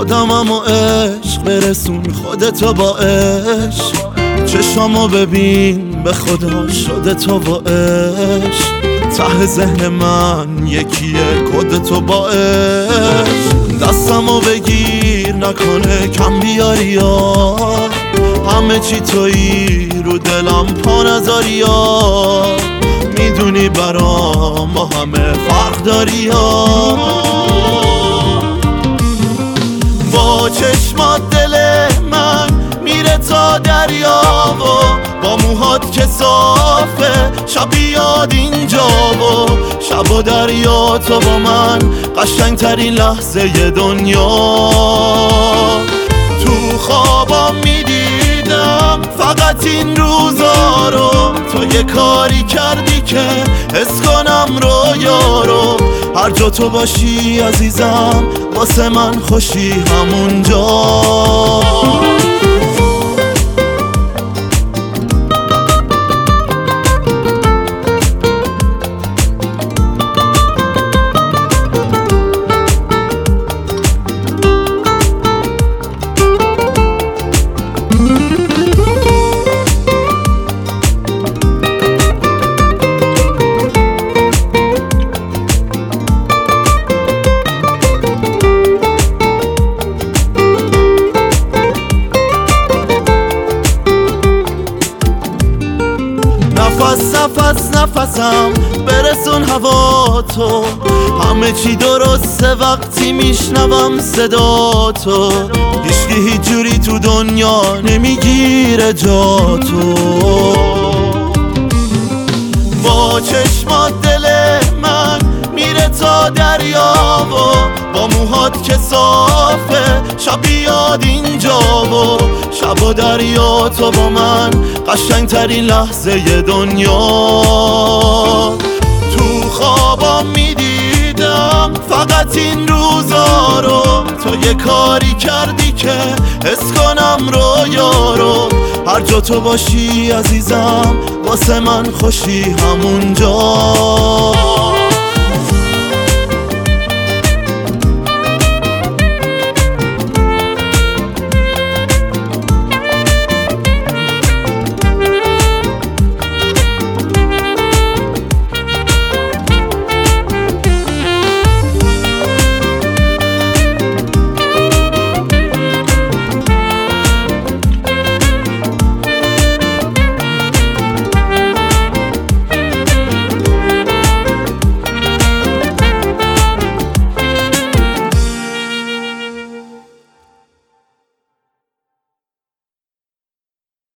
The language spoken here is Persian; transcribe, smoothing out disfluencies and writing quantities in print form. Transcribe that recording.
خودمم و عشق برسون خودتو با عشق. چشامو ببین به خدا شده تو با عشق. ته ذهن من یکیه کدتو با عشق. دستمو بگیر نکنه کم بیاری یا همه چی تویی رو دلم پا نذاری یا میدونی برام ما همه فرق داری یا با چشمات دل من میره تا دریا و با موهات که صافه شب بیاد اینجا و شب و دریا تو با من قشنگ ترین لحظه دنیا. تو خوابم میدیدم فقط این روزا رو تو یه کاری کردی که حس کنم رویا رو. هر جا تو باشی عزیزم واسه من خوشی همونجا. نفسم برسون هوا تو. همه چی درسته وقتی میشنوم صدا تو. هیچکی هیچ جوری تو دنیا نمیگیره جا تو. با چشمات دل من میره تا دریا و با موهات که صافه شب بیاد اینجا و شب و دریا تو با من قشنگ ترین لحظه دنیا. تو خوابم میدیدم فقط این روزا رو تو یه کاری کردی که حس کنم رویا رو. هر جا تو باشی عزیزم واسه من خوشی همونجا.